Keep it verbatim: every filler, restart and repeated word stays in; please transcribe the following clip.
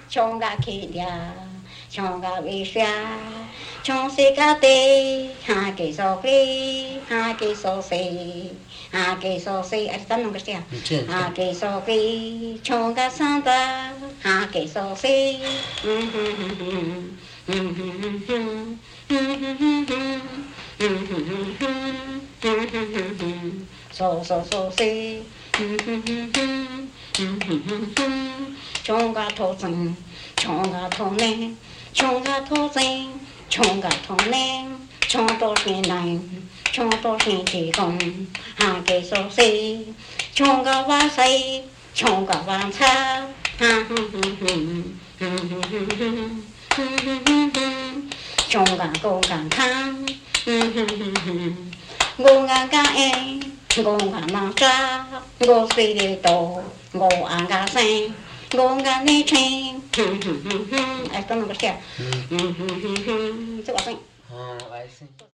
chong ga ki dia chong ga vi sha chong se ka te ha ke so ki ha ke so se ha ke so se ai tan non que ha ke so ki chong ga san ta ha ke so se so so so se chong ga thô sinh chong ga thô nè chong ga thô sinh chong ga thô nè chong tô sinh này chong tô sinh chỉ công hà kê so si chong ga va say chong ga va cha ha chong ga cô ga khang ngô ga ga e ngô ga ma cha ngô si đi tổ ngô an ga sen ngô ga ni chen ai con nó cái chữ